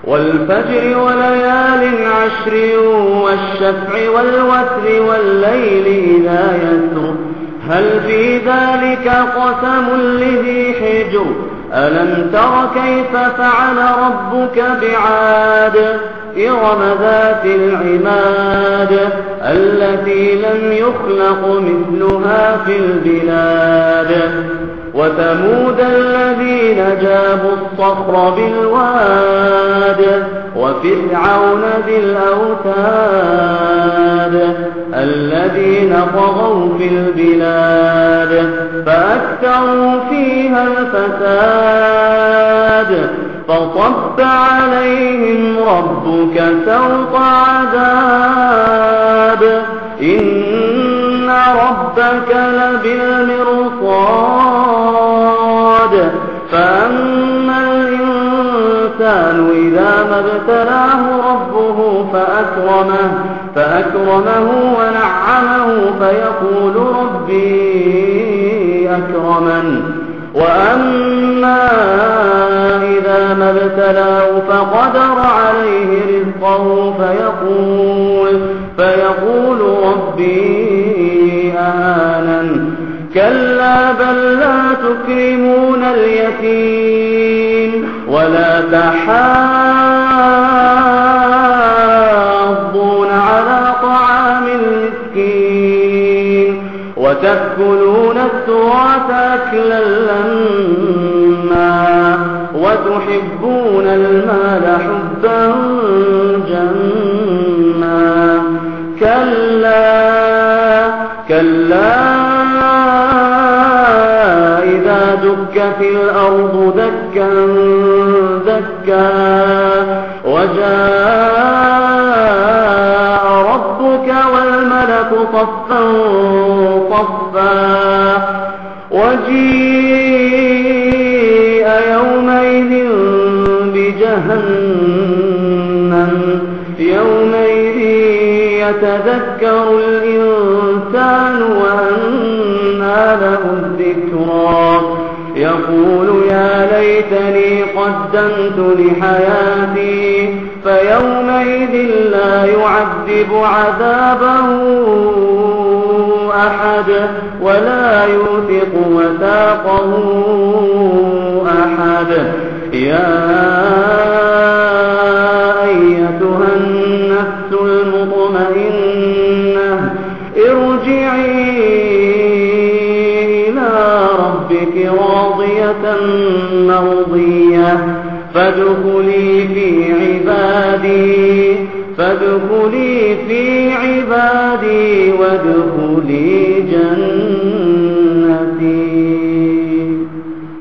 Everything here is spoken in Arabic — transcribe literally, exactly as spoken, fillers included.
والفجر وليال عشر والشفع والوتر والليل إذا يسر هل في ذلك قسم لذي حجر ألم تر كيف فعل ربك بعاد إرم ذات العماد التي لم يخلق مثلها في البلاد وثمود الذين جابوا الصخر بالواد وفرعون ذي الأوتاد الذين طغوا في البلاد فأكثروا فيها الفساد فصب عليهم ربك سوط عذاب إن ربك لبالمرصاد فأما الإنسان إذا ما ابتلاه ربه فأكرمه, فأكرمه ونعمه فيقول ربي أكرمن وأما إذا ما ابتلاه فقدر عليه رزقه فيقول, فيقول ربي أهانن كلا بل لا تكرمون اليتيم ولا تحاضون على طعام المسكين وتأكلون التراث أكلا لما وتحبون المال حبا جما كلا كلا إذا دكت الأرض دكا دكا وجاء ربك والملك صفا صفا وجيء يومئذ بجهنم يومئذ يتذكر الإنسان وأنى له الذكرى يقول يا ليتني قدمت لحياتي فيومئذ لا يعذب عذابه أحد ولا يوثق وثاقه أحد يا أيتها النفس المطمئنة ارجعي إلى ربك راضية مرضية فادخلي في عبادي فادخلي في عبادي وادخلي